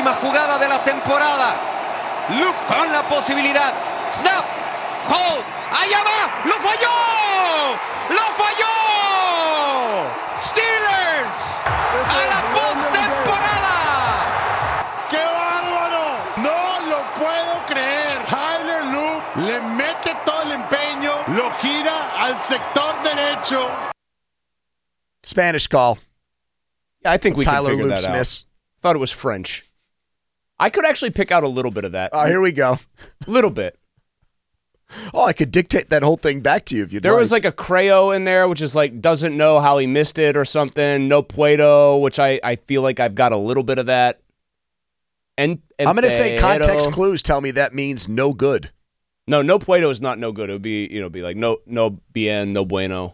última jugada de la temporada. Luke con la posibilidad. Snap. Hold. ¡Allá va! ¡Lo falló! ¡Lo falló! ¡Steelers! ¡A la postemporada! ¡Qué bárbaro! ¡No lo puedo creer! Tyler Luke le mete todo el empeño, lo gira al sector derecho. Spanish call. Yeah, I think we Tyler can figure Luke that Smith. out. Thought it was French. I could actually pick out a little bit of that. Oh, here we go. Little bit. Oh, I could dictate that whole thing back to you if you'd like. There was like a Creo in there, which is like doesn't know how he missed it or something. No Puedo, which I feel like I've got a little bit of that. And I'm going to say context clues tell me that means no good. No Puedo is not no good. It would be, be like no bien, no bueno.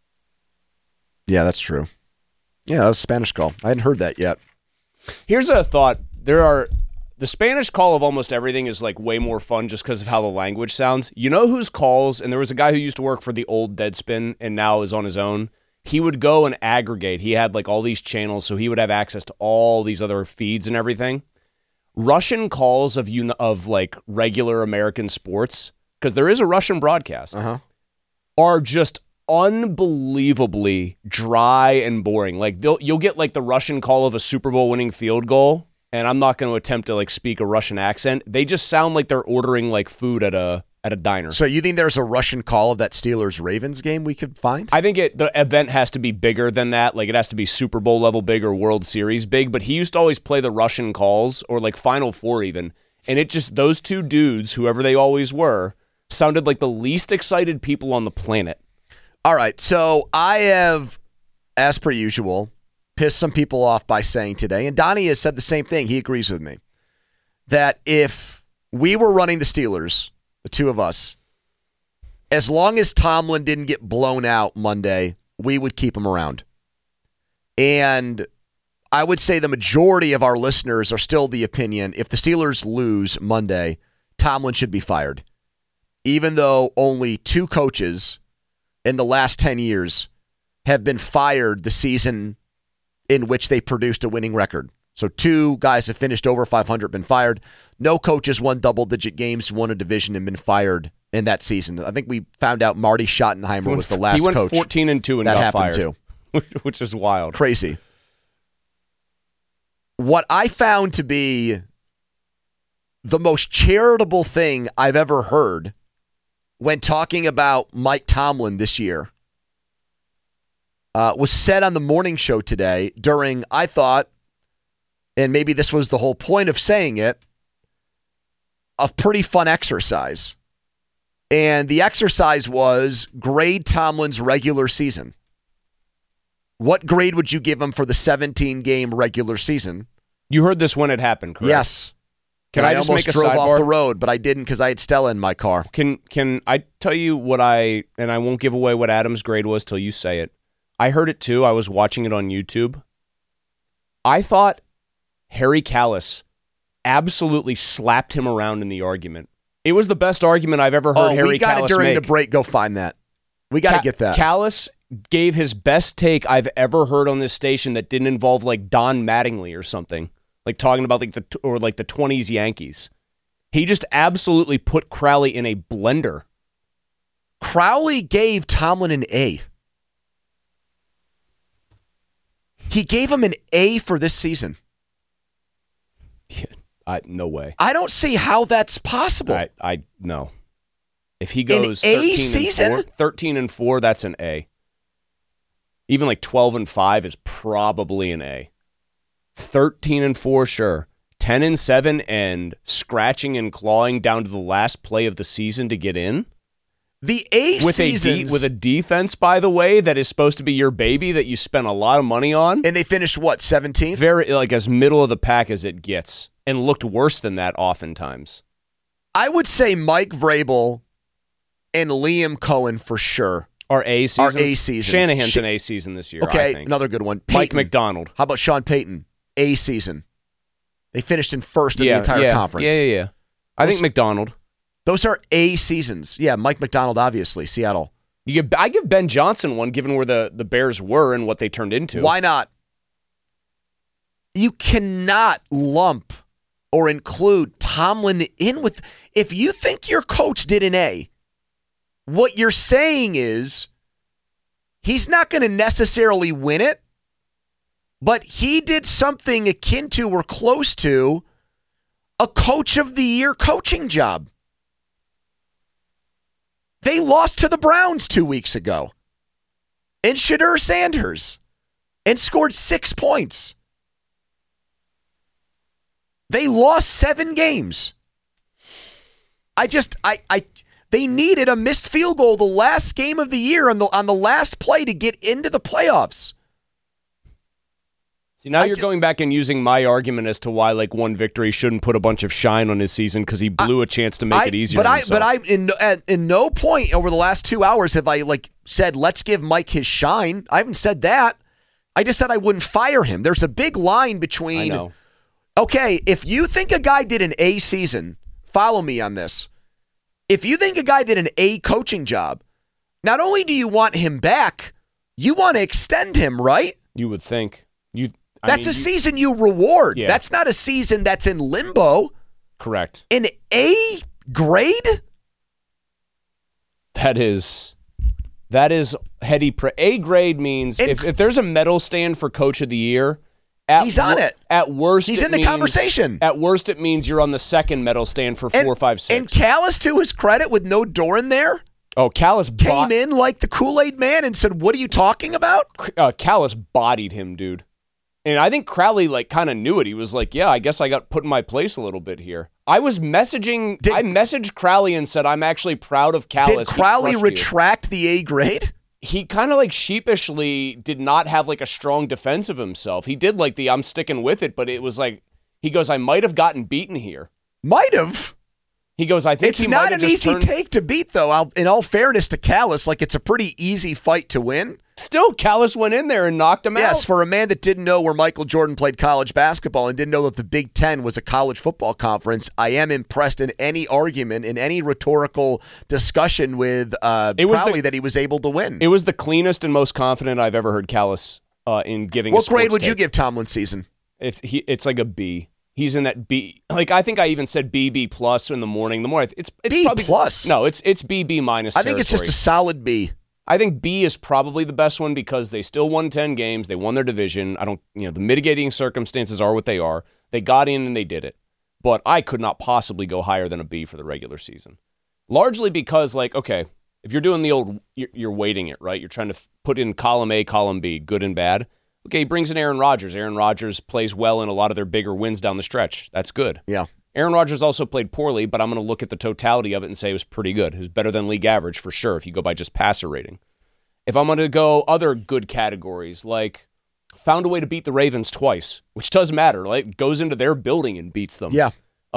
Yeah, that's true. Yeah, that was a Spanish call. I hadn't heard that yet. Here's a thought. The Spanish call of almost everything is like way more fun just because of how the language sounds. You know whose calls, and there was a guy who used to work for the old Deadspin and now is on his own. He would go and aggregate. He had like all these channels, so he would have access to all these other feeds and everything. Russian calls of like regular American sports, because there is a Russian broadcast, are just unbelievably dry and boring. Like you'll get like the Russian call of a Super Bowl winning field goal, and I'm not going to attempt to like speak a Russian accent. They just sound like they're ordering like food at a diner. So you think there's a Russian call of that Steelers-Ravens game we could find? I think the event has to be bigger than that. Like it has to be Super Bowl level big or World Series big, but he used to always play the Russian calls or like Final Four even. And it just, those two dudes, whoever they always were, sounded like the least excited people on the planet. All right, so I have, as per usual, pissed some people off by saying today, and Donnie has said the same thing, he agrees with me, that if we were running the Steelers, the two of us, as long as Tomlin didn't get blown out Monday, we would keep him around. And I would say the majority of our listeners are still the opinion, if the Steelers lose Monday, Tomlin should be fired. Even though only 2 coaches in the last 10 years have been fired the season in which they produced a winning record. So 2 guys have finished over 500, been fired. No coaches won double-digit games, won a division, and been fired in that season. I think we found out Marty Schottenheimer was the last coach. He went 14-2 and that got happened fired, too. which is wild. Crazy. What I found to be the most charitable thing I've ever heard when talking about Mike Tomlin this year was said on the morning show today during, I thought, and maybe this was the whole point of saying it, a pretty fun exercise. And the exercise was grade Tomlin's regular season. What grade would you give him for the 17-game regular season? You heard this when it happened, correct? Yes. Can I just almost make a drove sidebar? off the road, but I didn't because I had Stella in my car. Can I tell you and I won't give away what Adam's grade was till you say it. I heard it too. I was watching it on YouTube. I thought Harry Kalas absolutely slapped him around in the argument. It was the best argument I've ever heard Harry Kalas make. We got it during the break. Go find that. We got to get that. Kalas gave his best take I've ever heard on this station that didn't involve like Don Mattingly or something. Like talking about like the 20s Yankees. He just absolutely put Crowley in a blender. Crowley gave Tomlin an A. He gave him an A for this season. Yeah, no way. I don't see how that's possible. I no. If he goes an A season? 13-4, that's an A. Even like 12-5 is probably an A. 13-4, sure. 10-7 and scratching and clawing down to the last play of the season to get in. The A seasons with a defense, by the way, that is supposed to be your baby that you spent a lot of money on. And they finished what, 17th? Very like as middle of the pack as it gets, and looked worse than that oftentimes. I would say Mike Vrabel and Liam Cohen for sure. Are A seasons? Shanahan's an A season this year. Okay, I think. another good one. Peyton. Mike McDonald. How about Sean Payton? A season. They finished in first in the entire conference. Yeah. I think McDonald. Those are A seasons. Yeah, Mike McDonald, obviously, Seattle. I give Ben Johnson one, given where the Bears were and what they turned into. Why not? You cannot lump or include Tomlin in with. If you think your coach did an A, what you're saying is he's not going to necessarily win it, but he did something akin to or close to a coach of the year coaching job. They lost to the Browns 2 weeks ago in Shedeur Sanders and scored 6 points. They lost 7 games. They needed a missed field goal the last game of the year on the last play to get into the playoffs. See, now you're going back and using my argument as to why one victory shouldn't put a bunch of shine on his season because he blew a chance to make it easier. But in no point over the last 2 hours have I said let's give Mike his shine. I haven't said that. I just said I wouldn't fire him. There's a big line between. I know. Okay, if you think a guy did an A season, follow me on this. If you think a guy did an A coaching job, not only do you want him back, you want to extend him, right? You would think. That's a season you reward. Yeah. That's not a season that's in limbo. Correct. An A grade? That is heady. A grade means if there's a medal stand for Coach of the Year, he's on it. At worst, he's in the conversation. At worst, it means you're on the second medal stand for 4, 5, 6. And Callis, to his credit, with no Doran there. Oh, Callis came in like the Kool-Aid man and said, "What are you talking about?" Callis bodied him, dude. And I think Crowley kind of knew it. He was like, "Yeah, I guess I got put in my place a little bit here." I messaged Crowley and said, "I'm actually proud of Callis." Did Crowley retract the A grade? He kind of sheepishly did not have a strong defense of himself. He did the I'm sticking with it, but it was he goes, "I might have gotten beaten here." Might have. He goes, "I think it's not an easy take to beat, though. In all fairness to Callis, it's a pretty easy fight to win. Still, Callis went in there and knocked him out. Yes, for a man that didn't know where Michael Jordan played college basketball and didn't know that the Big Ten was a college football conference, I am impressed in any argument, in any rhetorical discussion with Crowley that he was able to win. It was the cleanest and most confident I've ever heard Callis in giving. What grade would you give Tomlin's season? It's like a B. He's in that B. I think I even said B plus in the morning. The more it's B probably, plus. No, it's B minus. I think it's just a solid B. I think B is probably the best one because they still won 10 games. They won their division. The mitigating circumstances are what they are. They got in and they did it. But I could not possibly go higher than a B for the regular season. Largely because, okay, if you're doing the old, you're weighting it, right? You're trying to put in column A, column B, good and bad. Okay, he brings in Aaron Rodgers. Aaron Rodgers plays well in a lot of their bigger wins down the stretch. That's good. Yeah. Aaron Rodgers also played poorly, but I'm going to look at the totality of it and say it was pretty good. It was better than league average for sure if you go by just passer rating. If I'm going to go other good categories, found a way to beat the Ravens twice, which does matter. Goes into their building and beats them. Yeah.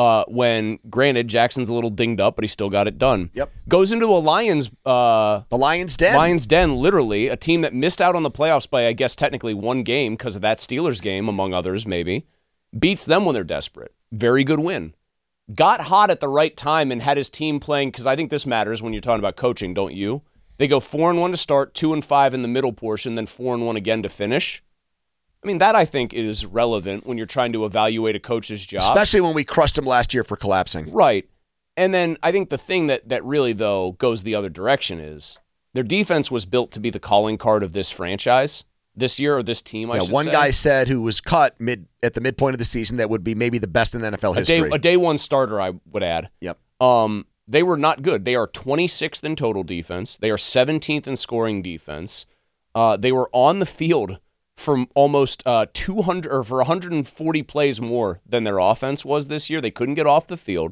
When, granted, Jackson's a little dinged up, but he still got it done. Yep. Goes into a Lions... the Lions' den. Lions' den, literally. A team that missed out on the playoffs by, I guess, technically one game because of that Steelers game, among others, maybe. Beats them when they're desperate. Very good win. Got hot at the right time and had his team playing, because I think this matters when you're talking about coaching, don't you? They go 4-1 to start, 2-5 in the middle portion, then 4-1 again to finish. That I think is relevant when you're trying to evaluate a coach's job. Especially when we crushed him last year for collapsing. Right. And then I think the thing that really, though, goes the other direction is their defense was built to be the calling card of this franchise this year, or this team, I should say. One guy said who was cut at the midpoint of the season that would be maybe the best in NFL history. A day one starter, I would add. Yep. They were not good. They are 26th in total defense. They are 17th in scoring defense. They were on the field for almost 200 or for 140 plays more than their offense was this year. They couldn't get off the field.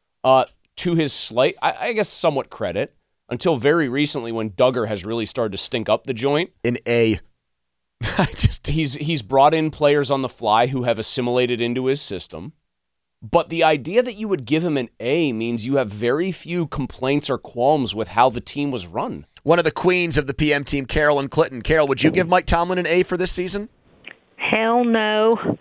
To his slight, I guess, somewhat credit, until very recently when Duggar has really started to stink up the joint. An A. He's brought in players on the fly who have assimilated into his system. But the idea that you would give him an A means you have very few complaints or qualms with how the team was run. One of the queens of the PM team, Carolyn Clinton. Carol, would you give Mike Tomlin an A for this season? Hell no.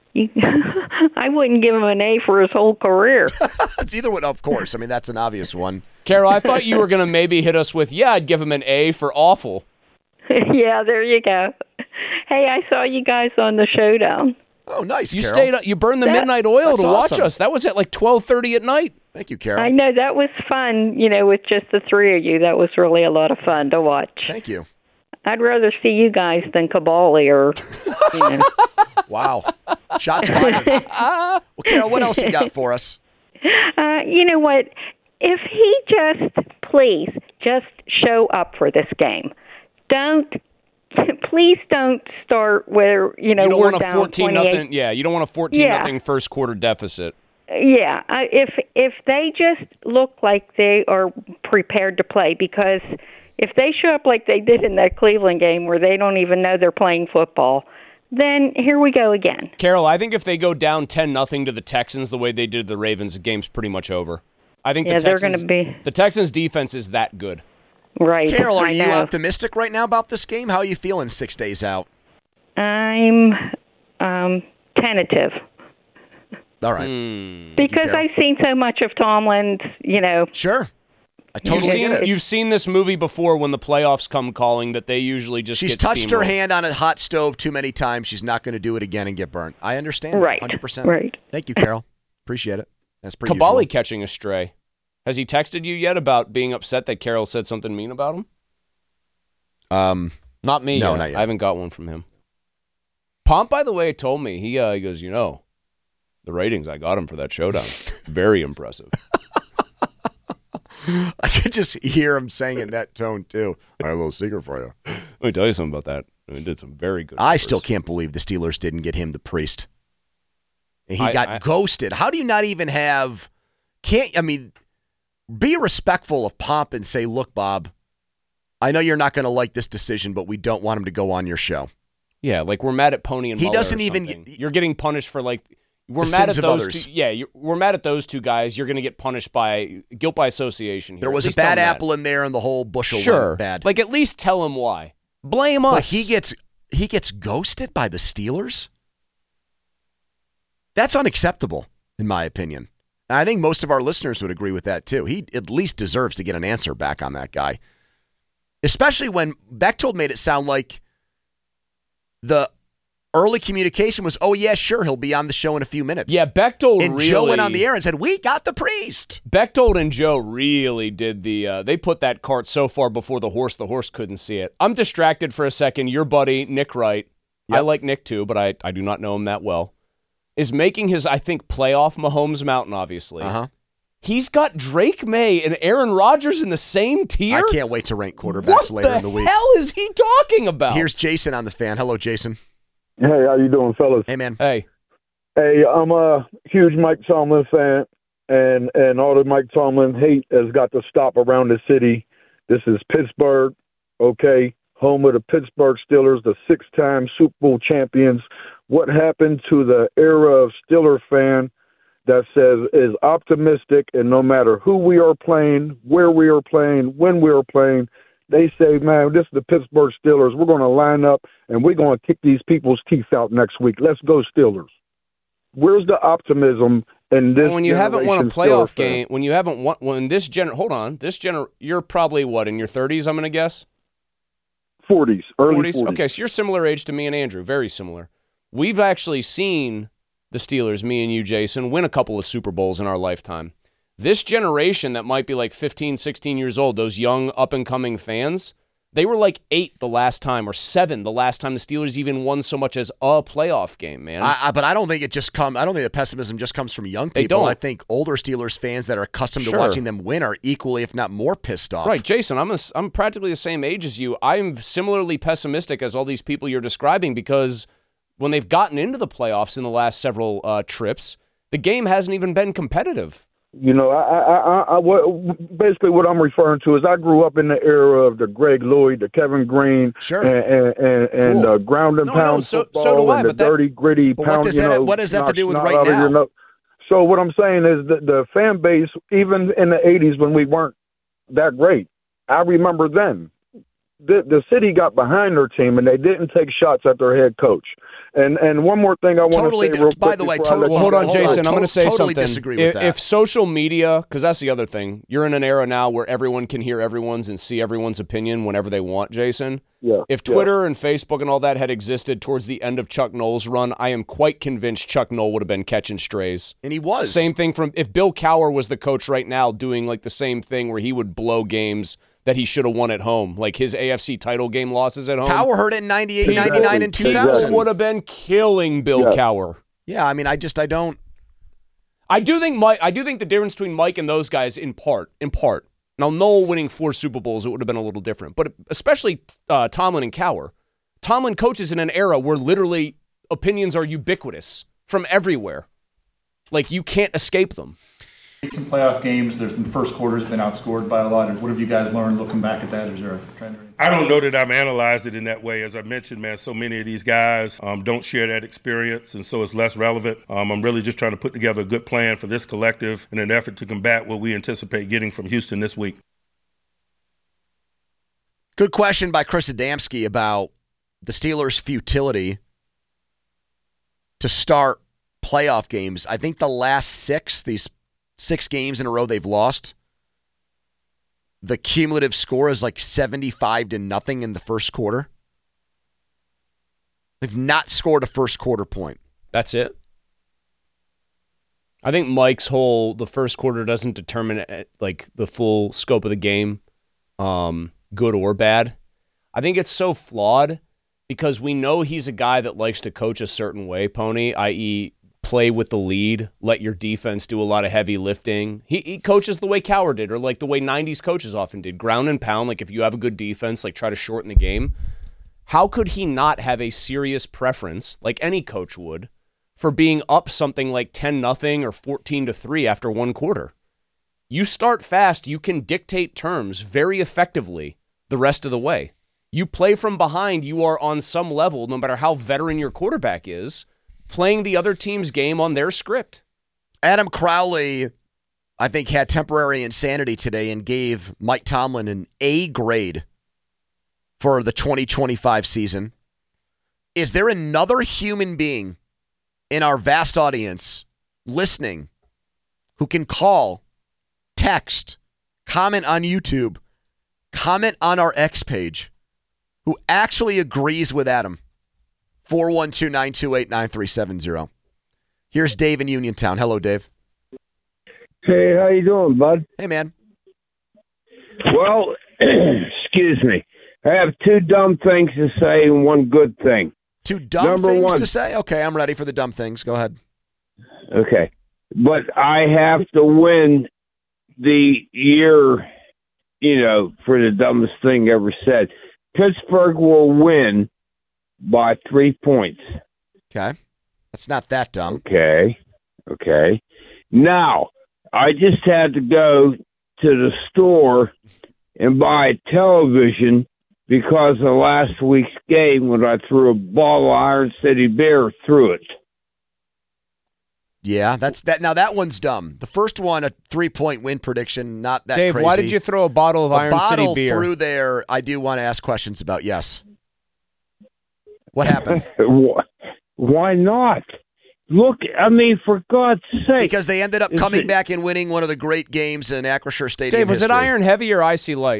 I wouldn't give him an A for his whole career. It's either one, of course. That's an obvious one. Carol, I thought you were going to maybe hit us with, I'd give him an A for awful. Yeah, there you go. Hey, I saw you guys on the Showdown. Oh, nice, You Carol. stayed up. You burned the midnight oil that's to watch awesome. us. That was at like 12:30 at night. Thank you, Carol. I know that was fun, with just the three of you. That was really a lot of fun to watch. Thank you. I'd rather see you guys than Cabali or, Wow. Shots fired. Well, Carol, what else you got for us? You know what? If he please show up for this game. Please don't start where, You don't we're want a down 14 28. nothing. Yeah, you don't want a 14 nothing first quarter deficit. Yeah, if they just look like they are prepared to play, because if they show up like they did in that Cleveland game where they don't even know they're playing football, then here we go again. Carol, I think if they go down 10-0 to the Texans the way they did the Ravens, the game's pretty much over. I think they're going to be. The Texans' defense is that good. Right. Carol, are I you know. optimistic right now about this game? How are you feeling 6 days out? I'm tentative. All right. Because Carol. I've seen so much of Tomlin's, Sure. I totally get it. You've seen this movie before when the playoffs come calling that they usually just She's get touched her steamrolled. hand on a hot stove too many times. She's not going to do it again and get burnt. I understand. Right. 100%. Right. Thank you, Carol. Appreciate it. That's pretty Cabali usual. catching a stray. Has he texted you yet about being upset that Carol said something mean about him? Not me. No, yet. not yet. I haven't got one from him. Pomp, by the way, told me he goes, the ratings I got him for that showdown, very impressive. I could just hear him saying in that tone, too. I have a little secret for you. Let me tell you something about that. He did some very good. I numbers. still can't believe the Steelers didn't get him the priest. And he I- got I- ghosted. How do you not even have... be respectful of Pomp and say, look, Bob, I know you're not going to like this decision, but we don't want him to go on your show. Yeah, like we're mad at Pony and He Muller doesn't or even- something. You're getting punished for we're The mad at sins of those others. two. Yeah, we're mad at those two guys. You're going to get punished by guilt by association. Here. There was At a least tell bad him that. apple in there, and the whole bushel Sure, went bad. Like at least tell him why. Blame us. But he gets ghosted by the Steelers? That's unacceptable, in my opinion. And I think most of our listeners would agree with that, too. He at least deserves to get an answer back on that guy. Especially when Bechtold made it sound like the early communication was, oh, yeah, sure, he'll be on the show in a few minutes. Yeah, Bechtold and really. Joe went on the air and said, we got the priest. Bechtold and Joe really did they put that cart so far before the horse couldn't see it. I'm distracted for a second. Your buddy, Nick Wright, I like Nick too, but I do not know him that well, is making his, I think, playoff Mahomes Mountain, obviously. Uh-huh. He's got Drake May and Aaron Rodgers in the same tier? I can't wait to rank quarterbacks later in the week. What the hell is he talking about? Here's Jason on the fan. Hello, Jason. Hey, how you doing, fellas? Hey, man. Hey. Hey, I'm a huge Mike Tomlin fan, and all the Mike Tomlin hate has got to stop around the city. This is Pittsburgh, okay, home of the Pittsburgh Steelers, the 6-time Super Bowl champions. What happened to the era of Steeler fan that says is optimistic, and no matter who we are playing, where we are playing, when we are playing, they say, man, this is the Pittsburgh Steelers. We're going to line up, and we're going to kick these people's teeth out next week. Let's go Steelers. Where's the optimism in this? When you haven't won a generation playoff Steelers fan? game, when you haven't won, you're probably what, in your 30s, I'm going to guess? 40s, early 40s. Okay, so you're similar age to me and Andrew, very similar. We've actually seen the Steelers, me and you, Jason, win a couple of Super Bowls in our lifetime. This generation that might be like 15, 16 years old, those young up-and-coming fans, they were like 8 the last time or 7 the last time the Steelers even won so much as a playoff game, man. But I don't think I don't think the pessimism just comes from young They people. don't. I think older Steelers fans that are accustomed to Sure. watching them win are equally, if not more, pissed off. Right, Jason, I'm practically the same age as you. I'm similarly pessimistic as all these people you're describing because when they've gotten into the playoffs in the last several trips, the game hasn't even been competitive. You know, basically what I'm referring to is I grew up in the era of the Greg Lloyd, the Kevin Green, Sure. and Cool. ground and No, pound so football do I, and the but that- dirty, gritty But pound. what does that have to do with knock right snot out of your now? nose. So what I'm saying is that the fan base, even in the 80s when we weren't that great, I remember then. the city got behind their team and they didn't take shots at their head coach. And one more thing I want Totally. to say real quick. By the way, before I let Well, hold on, Jason. I'm going to say totally something. disagree with that. If social media, because that's the other thing, you're in an era now where everyone can hear everyone's and see everyone's opinion whenever they want, Jason. Yeah, If Twitter and Facebook and all that had existed towards the end of Chuck Noll's run, I am quite convinced Chuck Noll would have been catching strays. And he was. Same thing from if Bill Cowher was the coach right now doing like the same thing where he would blow games that he should have won at home, like his AFC title game losses at home. Cowher heard it in 98, People- 99, and 2000. People would have been killing Bill Cowher. Yeah, I mean, I don't. I do think the difference between Mike and those guys in part. Now, Noel winning 4 Super Bowls, it would have been a little different. But especially Tomlin and Cowher. Tomlin coaches in an era where literally opinions are ubiquitous from everywhere. Like, you can't escape them. Some playoff games, the first quarter's been outscored by a lot. What have you guys learned looking back at that? Is there a trend? I don't know that I've analyzed it in that way. As I mentioned, man, so many of these guys don't share that experience, and so it's less relevant. I'm really just trying to put together a good plan for this collective in an effort to combat what we anticipate getting from Houston this week. Good question by Chris Adamski about the Steelers' futility to start playoff games. I think the last 6 games in a row they've lost, the cumulative score is like 75-0 in the first quarter. They've not scored a first quarter point. That's it. I think Mike's the first quarter doesn't determine like the full scope of the game, good or bad. I think it's so flawed because we know he's a guy that likes to coach a certain way, Pony, i.e., play with the lead, let your defense do a lot of heavy lifting. He coaches the way Cowher did, or like the way 90s coaches often did, ground and pound. Like if you have a good defense, like try to shorten the game. How could he not have a serious preference, like any coach would, for being up something like 10-0 or 14-3 after one quarter? You start fast, you can dictate terms very effectively the rest of the way. You play from behind, you are on some level, no matter how veteran your quarterback is, playing the other team's game on their script. Adam Crowley, I think, had temporary insanity today and gave Mike Tomlin an A grade for the 2025 season. Is there another human being in our vast audience listening who can call, text, comment on YouTube, comment on our X page, who actually agrees with Adam? 412-928-9370. Here's Dave in Uniontown. Hello, Dave. Hey, how you doing, bud? Hey, man. Well, excuse me. I have 2 dumb things to say and 1 good thing. 2 dumb Number things 1. to say? Okay, I'm ready for the dumb things. Go ahead. Okay. But I have to win the year, for the dumbest thing ever said. Pittsburgh will win by 3 points. Okay. That's not that dumb. Okay. Now, I just had to go to the store and buy a television because of last week's game when I threw a ball of Iron City Beer through it. Yeah, that's that. Now, that one's dumb. The first one, a 3-point win prediction, not that Dave, crazy. why did you throw a bottle of Iron City Beer? Through there, I do want to ask questions about, yes. What happened? Why not? Look, I mean, for God's sake. Because they ended up coming back and winning one of the great games in Acrisure Stadium Dave, was history. it Iron Heavy or Icy Light?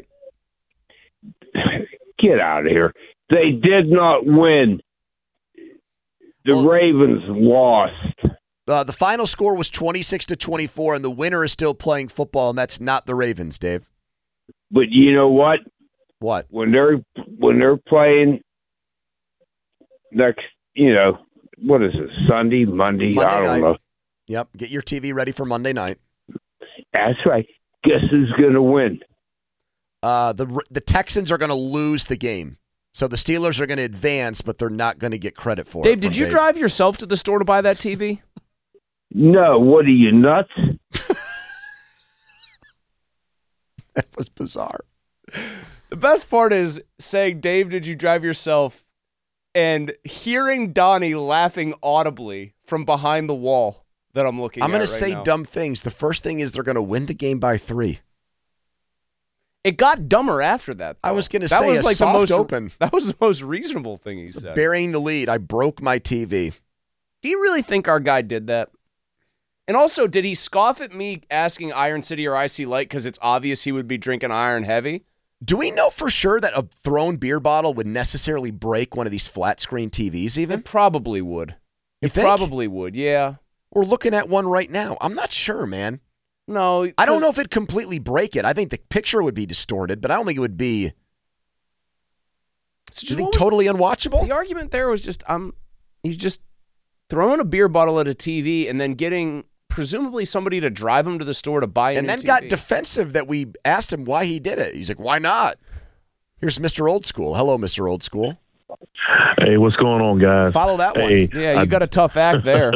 Get out of here. They did not win. The Ravens lost. The final score was 26-24, and the winner is still playing football, and that's not the Ravens, Dave. But you know what? What? When they're playing next, what is it, Sunday, Monday? I don't know. Yep, get your TV ready for Monday night. That's right. Guess who's going to win? The Texans are going to lose the game. So the Steelers are going to advance, but they're not going to get credit for it. Dave, did you drive yourself to the store to buy that TV? No, what are you, nuts? That was bizarre. The best part is saying, Dave, did you drive yourself? And hearing Donnie laughing audibly from behind the wall that I'm looking at. I'm going right to say now. dumb things. The first thing is they're going to win the game by 3. It got dumber after that, though. I was going to say was soft open. That was the most reasonable thing he said. Burying the lead. I broke my TV. Do you really think our guy did that? And also, did he scoff at me asking Iron City or IC Light because it's obvious he would be drinking Iron Heavy? Do we know for sure that a thrown beer bottle would necessarily break one of these flat screen TVs even? It probably would. You think? Probably would, yeah. We're looking at one right now. I'm not sure, man. No. I don't know if it'd completely break it. I think the picture would be distorted, but I don't think it would be. Do you think totally unwatchable? The argument there was just, he's just throwing a beer bottle at a TV and then getting presumably somebody to drive him to the store to buy a and new then TV. Got defensive that we asked him why he did it. He's like, why not? Here's Mr. Old School. Hello, Mr. Old School. Hey, what's going on, guys? Follow that one. Yeah, you got a tough act there.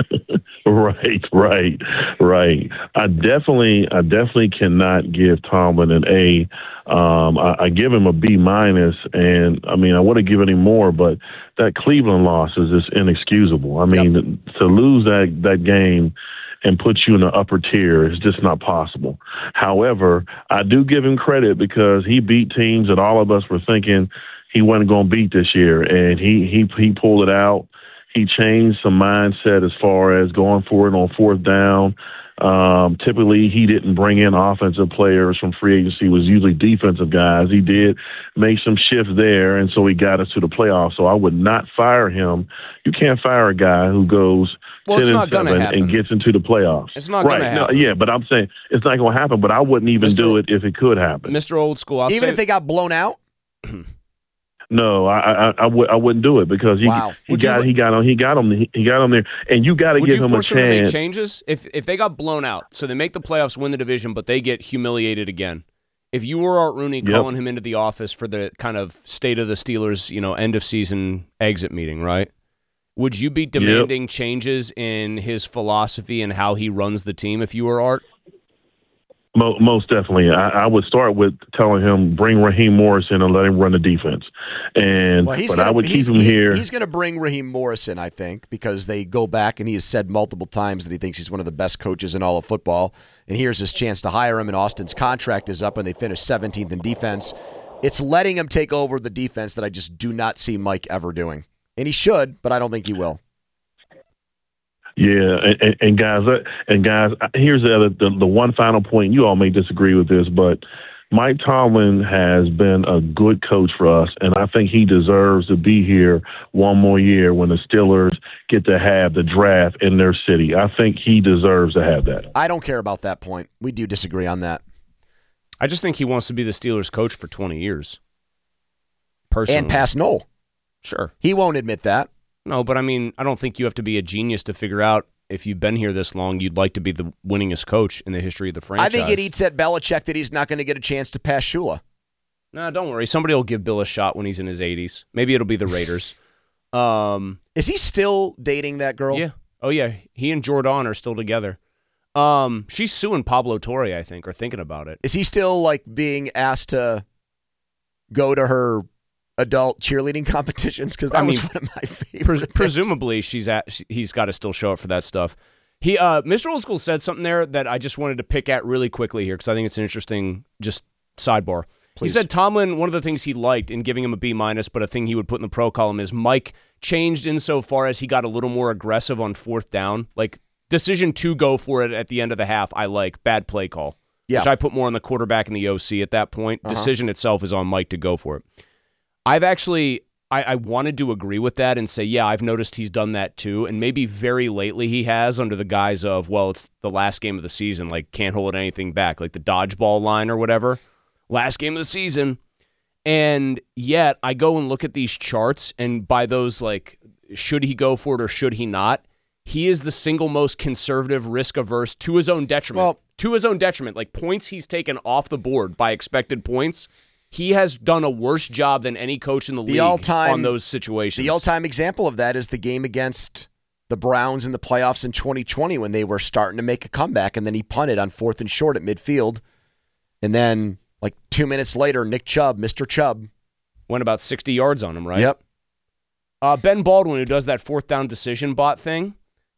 Right. I definitely cannot give Tomlin an A. I give him a B-, and I mean I would have given him more, but that Cleveland loss is just inexcusable. I mean, to lose that game and put you in the upper tier is just not possible. However, I do give him credit because he beat teams that all of us were thinking he wasn't going to beat this year, and he pulled it out. He changed some mindset as far as going for it on fourth down. Typically, he didn't bring in offensive players from free agency. It was usually defensive guys. He did make some shifts there, and so he got us to the playoffs. So I would not fire him. You can't fire a guy who goes 10-7 and gets into the playoffs. It's not going to happen. No, yeah, but I'm saying it's not going to happen, but I wouldn't even do it if it could happen. Mr. Old School, Even if they got blown out? No, I wouldn't do it because he got him there, and you got to give him a chance. Would you force him to make changes if they got blown out? So they make the playoffs, win the division, but they get humiliated again. If you were Art Rooney calling him into the office for the kind of state of the Steelers, end of season exit meeting, right? Would you be demanding changes in his philosophy and how he runs the team if you were Art? Most definitely. I would start with telling him, bring Raheem Morrison and let him run the defense. I would keep him here. He's going to bring Raheem Morrison, I think, because they go back and he has said multiple times that he thinks he's one of the best coaches in all of football. And here's his chance to hire him, and Austin's contract is up and they finish 17th in defense. It's letting him take over the defense that I just do not see Mike ever doing. And he should, but I don't think he will. Yeah, and guys, here's the one final point. You all may disagree with this, but Mike Tomlin has been a good coach for us, and I think he deserves to be here one more year when the Steelers get to have the draft in their city. I think he deserves to have that. I don't care about that point. We do disagree on that. I just think he wants to be the Steelers coach for 20 years. Personally. And past Noel. Sure. He won't admit that. No, but I mean, I don't think you have to be a genius to figure out if you've been here this long, you'd like to be the winningest coach in the history of the franchise. I think it eats at Belichick that he's not going to get a chance to pass Shula. No, don't worry. Somebody will give Bill a shot when he's in his 80s. Maybe it'll be the Raiders. Is he still dating that girl? Yeah. Oh, yeah. He and Jordan are still together. She's suing Pablo Torre, I think, or thinking about it. Is he still being asked to go to her adult cheerleading competitions? Because that was one of my favorite. Presumably, he's got to still show up for that stuff. Mr. Old School said something there that I just wanted to pick at really quickly here because I think it's an interesting just sidebar. Please. He said Tomlin, one of the things he liked in giving him a B-, but a thing he would put in the pro column is Mike changed insofar as he got a little more aggressive on fourth down. Like, decision to go for it at the end of the half, I like. Bad play call. Yeah. Which I put more on the quarterback and the OC at that point. Decision itself is on Mike to go for it. I've actually, I wanted to agree with that and say, yeah, I've noticed he's done that too. And maybe very lately he has under the guise of, well, it's the last game of the season, like can't hold anything back, like the dodgeball line or whatever. Last game of the season. And yet I go and look at these charts, and by those, like, should he go for it or should he not? He is the single most conservative, risk-averse to his own detriment. Well, to his own detriment. Like, points he's taken off the board by expected points. He has done a worse job than any coach in the league on those situations. The all-time example of that is the game against the Browns in the playoffs in 2020 when they were starting to make a comeback, and then he punted on 4th and short at midfield. And then, like 2 minutes later, Nick Chubb, Mr. Chubb, went about 60 yards on him, right? Yep. Ben Baldwin, who does that fourth down decision bot thing,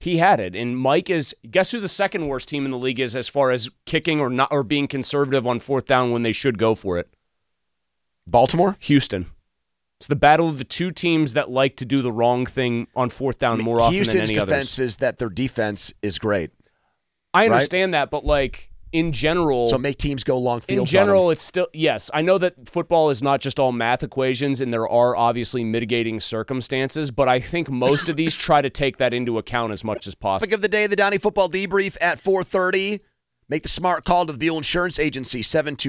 he had it. And Mike is, guess who the second worst team in the league is as far as kicking or being conservative on fourth down when they should go for it? Baltimore? Houston. It's the battle of the two teams that like to do the wrong thing on fourth down more often than any others. Houston's defense is that their defense is great. I understand that, but like in general, so make teams go long fields. In general, it's still yes. I know that football is not just all math equations, and there are obviously mitigating circumstances. But I think most of these try to take that into account as much as possible. Topic of the day: the Donnie Football Debrief at 4:30. Make the smart call to the Buell Insurance Agency,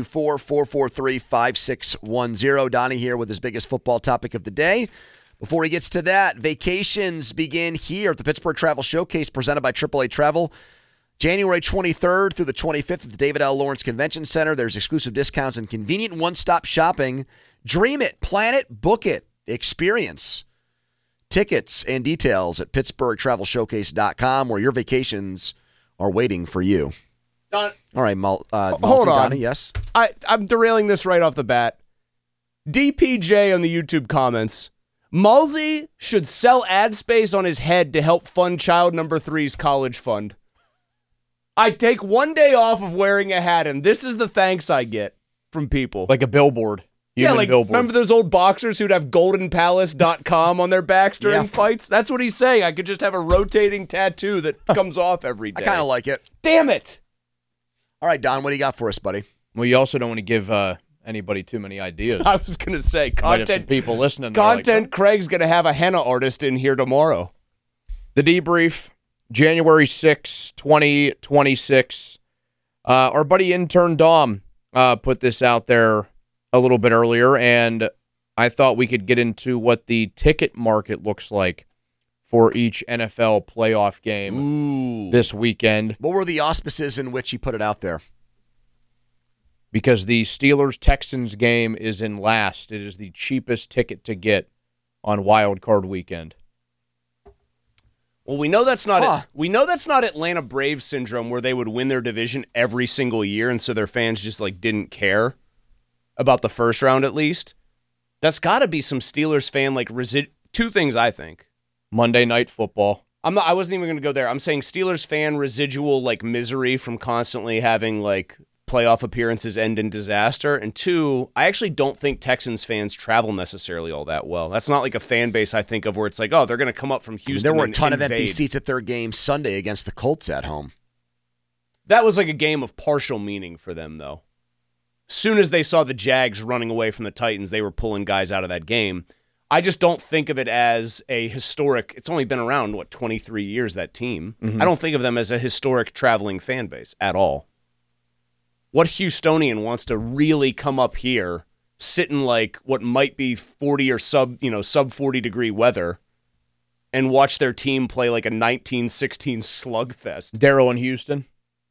724-443-5610. Donnie here with his biggest football topic of the day. Before he gets to that, vacations begin here at the Pittsburgh Travel Showcase presented by AAA Travel. January 23rd through the 25th at the David L. Lawrence Convention Center. There's exclusive discounts and convenient one-stop shopping. Dream it, plan it, book it, experience. Tickets and details at PittsburghTravelShowcase.com, where your vacations are waiting for you. Don, all right, hold on. Donnie, yes? I'm derailing this right off the bat. DPJ on the YouTube comments. Mulsey should sell ad space on his head to help fund child number 3's college fund. I take one day off of wearing a hat, and this is the thanks I get from people. Like a billboard. Yeah, like, remember those old boxers who'd have goldenpalace.com on their backs during fights? That's what he's saying. I could just have a rotating tattoo that comes off every day. I kind of like it. Damn it. All right, Don, what do you got for us, buddy? Well, you also don't want to give anybody too many ideas. I was going to say, content people listening. Content Craig's going to have a henna artist in here tomorrow. The Debrief, January 6, 2026. Our buddy intern Dom put this out there a little bit earlier, and I thought we could get into what the ticket market looks like for each NFL playoff game this weekend. What were the auspices in which he put it out there? Because the Steelers-Texans game is in last. It is the cheapest ticket to get on Wild Card Weekend. Well, we know that's not we know that's not Atlanta Braves syndrome where they would win their division every single year, and so their fans just like didn't care about the first round at least. That's got to be some Steelers fan like two things I think. Monday Night Football. I wasn't even going to go there. I'm saying Steelers fan residual like misery from constantly having like playoff appearances end in disaster. And two, I actually don't think Texans fans travel necessarily all that well. That's not like a fan base I think of where it's like, oh, they're going to come up from Houston. There were a ton of empty seats at their game Sunday against the Colts at home. That was like a game of partial meaning for them, though. Soon as they saw the Jags running away from the Titans, they were pulling guys out of that game. I just don't think of it as a historic. It's only been around, 23 years, that team. Mm-hmm. I don't think of them as a historic traveling fan base at all. What Houstonian wants to really come up here, sit in like what might be 40 or sub 40 degree weather, and watch their team play like a 1916 slugfest? Daryl in Houston.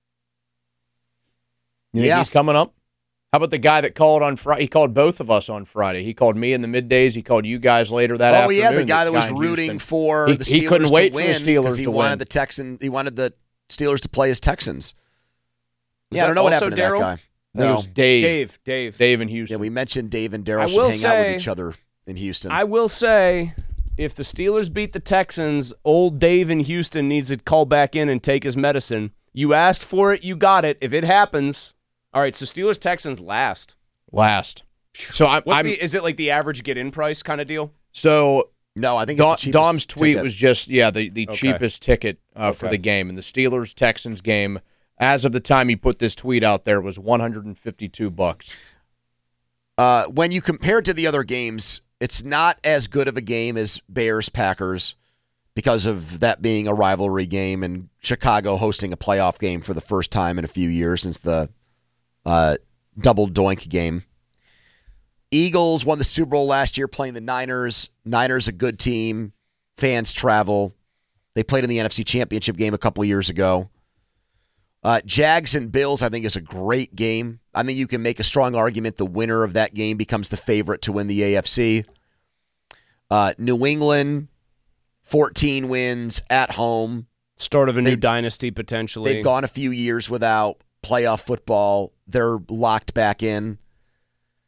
You think he's coming up? How about the guy that called on Friday? He called both of us on Friday. He called me in the middays. He called you guys later that afternoon. Oh, yeah, the guy that was rooting for the Steelers he couldn't wait to win for the Steelers he to wanted win. He wanted the Steelers to play as Texans. Yeah, I don't know what happened to that guy. No. It was Dave. Dave in Houston. Yeah, we mentioned Dave and Daryl should hang out with each other in Houston. I will say, if the Steelers beat the Texans, old Dave in Houston needs to call back in and take his medicine. You asked for it, you got it. If it happens, all right. So Steelers-Texans last. So is it like the average get-in price kind of deal? So no, I think it's Dom's tweet ticket. was just the cheapest ticket for the game, and the Steelers-Texans game, as of the time he put this tweet out there, was $152. When you compare it to the other games, it's not as good of a game as Bears-Packers because of that being a rivalry game and Chicago hosting a playoff game for the first time in a few years since the double doink game. Eagles won the Super Bowl last year playing the Niners. Niners a good team. Fans travel. They played in the NFC Championship game a couple of years ago. Jags and Bills, I think, is a great game. I think you can make a strong argument the winner of that game becomes the favorite to win the AFC. New England, 14 wins at home. Start of a new dynasty, potentially. They've gone a few years without playoff football. They're locked back in.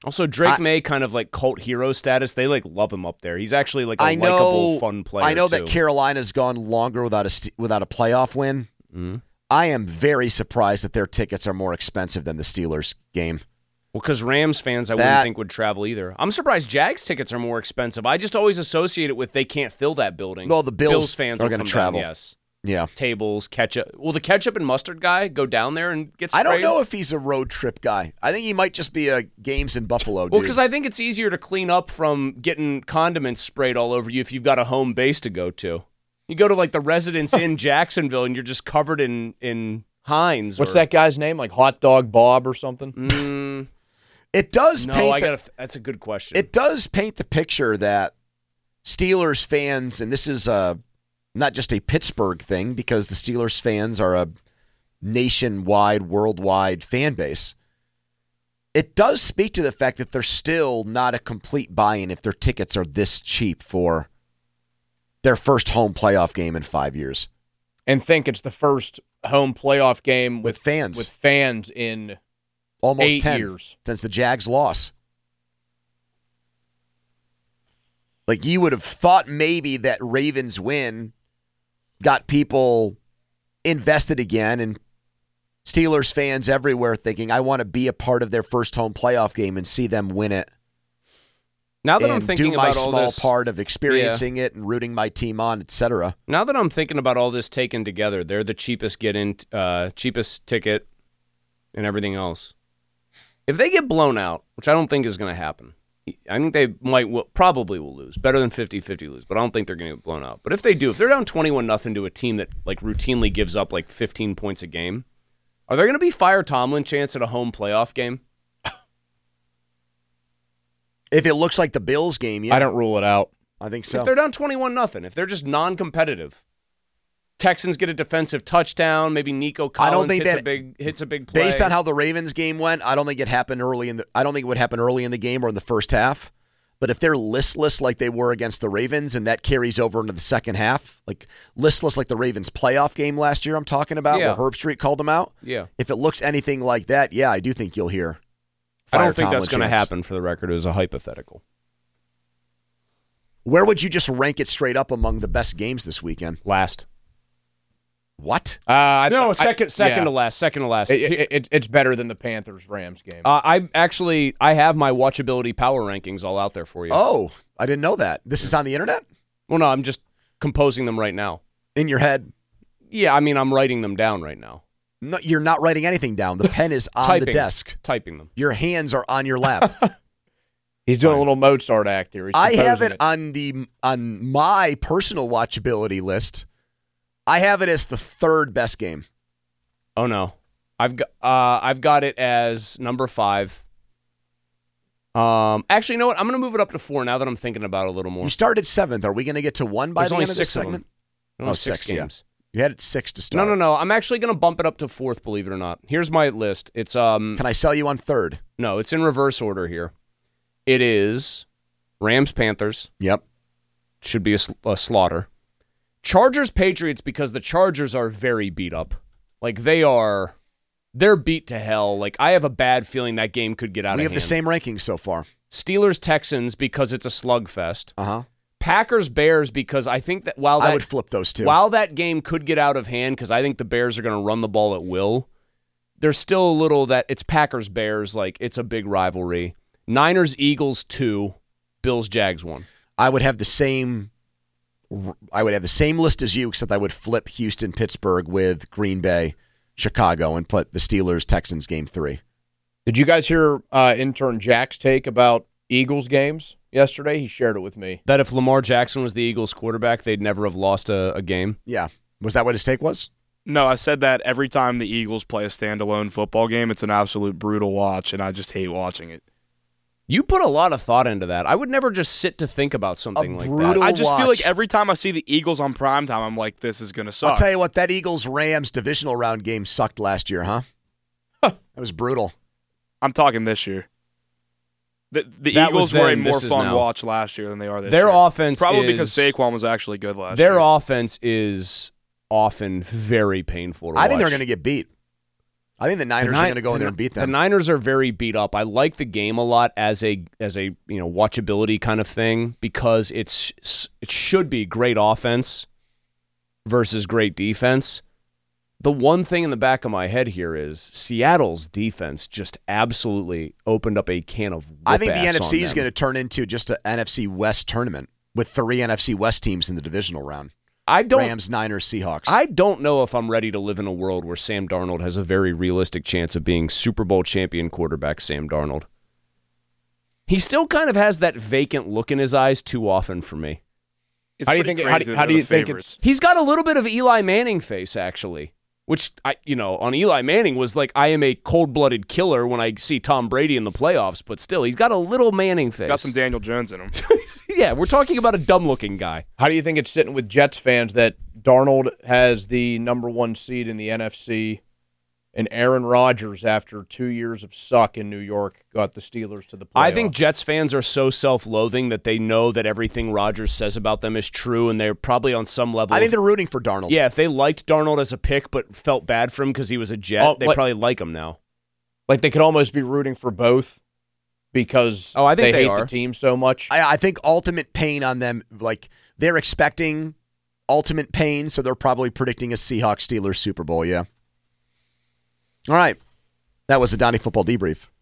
Also, Drake May kind of like cult hero status. They like love him up there. He's actually like a likable, fun player. I know too. that Carolina's gone longer without a playoff win. Mm-hmm. I am very surprised that their tickets are more expensive than the Steelers game. Well, because Rams fans, I wouldn't think would travel either. I'm surprised Jags tickets are more expensive. I just always associate it with they can't fill that building. Well, the Bills fans are going to travel. Down, yes. Yeah. Tables, ketchup. Will the ketchup and mustard guy go down there and get sprayed? I don't know if he's a road trip guy. I think he might just be a games in Buffalo dude. Well, because I think it's easier to clean up from getting condiments sprayed all over you if you've got a home base to go to. You go to like the Residence Inn Jacksonville and you're just covered in Heinz. What's that guy's name? Like Hot Dog Bob or something? It does no, paint. That's a good question. It does paint the picture that Steelers fans, and this is not just a Pittsburgh thing, because the Steelers fans are a nationwide, worldwide fan base. It does speak to the fact that they're still not a complete buy-in if their tickets are this cheap for their first home playoff game in 5 years. And think it's the first home playoff game with fans. With fans in almost 8 10 years since the Jags loss. Like, you would have thought maybe that Ravens win got people invested again, and Steelers fans everywhere thinking, I want to be a part of their first home playoff game and see them win it. Now that I'm thinking do my about all small this, part of experiencing it and rooting my team on, etc. Now that I'm thinking about all this taken together, they're the cheapest cheapest ticket and everything else. If they get blown out, which I don't think is going to happen, I think they probably will lose. Better than 50-50 lose, but I don't think they're going to get blown out. But if they do, if they're down 21-0 to a team that like routinely gives up like 15 points a game, are there going to be fire Tomlin chance at a home playoff game? If it looks like the Bills game, yeah. I don't rule it out. I think so. If they're down 21-0, if they're just non-competitive, Texans get a defensive touchdown, maybe Nico Collins hits a big play. Based on how the Ravens game went, I don't think it happened early in the I don't think it would happen early in the game or in the first half. But if they're listless like they were against the Ravens and that carries over into the second half, like listless like the Ravens playoff game last year I'm talking about, where Herb Street called them out. Yeah. If it looks anything like that, I do think you'll hear. I don't think that's going to happen, for the record, as a hypothetical. Where would you just rank it straight up among the best games this weekend? Last. What? Second to last. Second to last. It's better than the Panthers-Rams game. I have my watchability power rankings all out there for you. Oh, I didn't know that. This is on the internet? Well, no, I'm just composing them right now. In your head? Yeah, I mean, I'm writing them down right now. No, you're not writing anything down. The pen is on the desk. Typing them. Your hands are on your lap. He's doing a little Mozart act here. I have it on my personal watchability list. I have it as the third best game. Oh no, I've got it as number 5. Actually, you know what? I'm going to move it up to 4 now that I'm thinking about it a little more. You started 7th. Are we going to get to 1 by the end of this segment? Oh, 6 games. Yeah. You had it 6 to start. No. I'm actually going to bump it up to 4th, believe it or not. Here's my list. It's Can I sell you on 3rd? No, it's in reverse order here. It is Rams-Panthers. Yep. Should be a slaughter. Chargers-Patriots, because the Chargers are very beat up. Like, they're beat to hell. Like, I have a bad feeling that game could get out of hand. We have the same rankings so far. Steelers-Texans, because it's a slugfest. Uh-huh. Packers-Bears, because I think that I would flip those two. While that game could get out of hand, because I think the Bears are going to run the ball at will, there's still a little that it's Packers-Bears, like, it's a big rivalry. Niners-Eagles 2, Bills-Jags 1. I would have the same list as you, except I would flip Houston-Pittsburgh with Green Bay-Chicago and put the Steelers-Texans game 3. Did you guys hear intern Jack's take about Eagles games yesterday? He shared it with me. That if Lamar Jackson was the Eagles quarterback, they'd never have lost a game? Yeah. Was that what his take was? No, I said that every time the Eagles play a standalone football game, it's an absolute brutal watch, and I just hate watching it. You put a lot of thought into that. I would never just sit to think about something like that. I just feel like every time I see the Eagles on primetime, I'm like, this is going to suck. I'll tell you what, that Eagles-Rams divisional round game sucked last year, huh? That was brutal. I'm talking this year. The Eagles were a more fun watch last year than they are this year. Their offense Probably because Saquon was actually good last year. Their offense is often very painful to watch. I think they're going to get beat. I think the Niners are going to go in there and beat them. The Niners are very beat up. I like the game a lot as a watchability kind of thing because it should be great offense versus great defense. The one thing in the back of my head here is Seattle's defense just absolutely opened up a can of whoop I think the ass NFC on is them. going to turn into just an NFC West tournament with 3 NFC West teams in the divisional round. Rams, Niners, Seahawks. I don't know if I'm ready to live in a world where Sam Darnold has a very realistic chance of being Super Bowl champion quarterback Sam Darnold. He still kind of has that vacant look in his eyes too often for me. It's how do you think? How do you think it's? He's got a little bit of Eli Manning face, actually, which on Eli Manning was like, I am a cold-blooded killer when I see Tom Brady in the playoffs, but still, he's got a little Manning face. Got some Daniel Jones in him. Yeah, we're talking about a dumb-looking guy. How do you think it's sitting with Jets fans that Darnold has the number 1 seed in the NFC, and Aaron Rodgers, after 2 years of suck in New York, got the Steelers to the playoffs? I think Jets fans are so self-loathing that they know that everything Rodgers says about them is true, and they're probably on some level. I think they're rooting for Darnold. Yeah, if they liked Darnold as a pick but felt bad for him because he was a Jet, they probably like him now. Like they could almost be rooting for both because I think they hate are. the team so much. I think ultimate pain on them, like they're expecting ultimate pain, so they're probably predicting a Seahawks-Steelers Super Bowl, yeah. All right. That was the Donnie Football Debrief.